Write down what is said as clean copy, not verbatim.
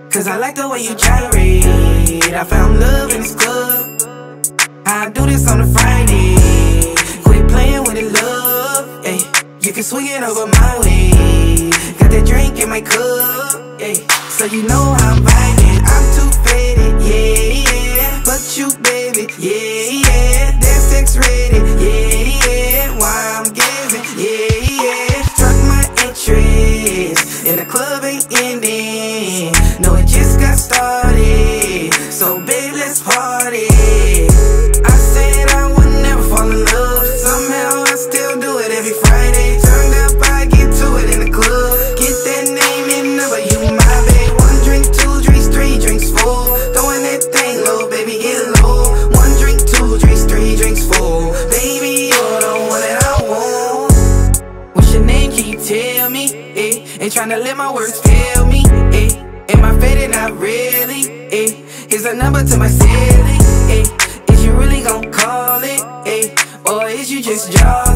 Cause I like the way you gyrate. I found love in this club. I do this on a Friday. Quit playing with the love, ayy. You can swing it over my way. Got that drink in my cup, ayy. So you know how I'm vibing. I'm too faded, yeah, yeah. But you, baby, yeah, yeah. That's X-rated, yeah, yeah. Why I'm giving, yeah, yeah. Struck my interest, and the club ain't ending. No, it just got started. So babe, let's party. I said I would never fall in love. Somehow I still do it every Friday. Turned up, I get to it in the club. Get that name and number, you my babe. 1 drink, 2 drinks, 3 drinks, 4. Throwing that thing low, baby, get low. 1 drink, 2 drinks, 3 drinks, 4. Baby, you're the one that I want. What's your name, can you tell me? Ain't tryna let my words fail me. Am I faded? Not really. Here's a number to my ceiling. Is you really gon' call it? Or is you just joking?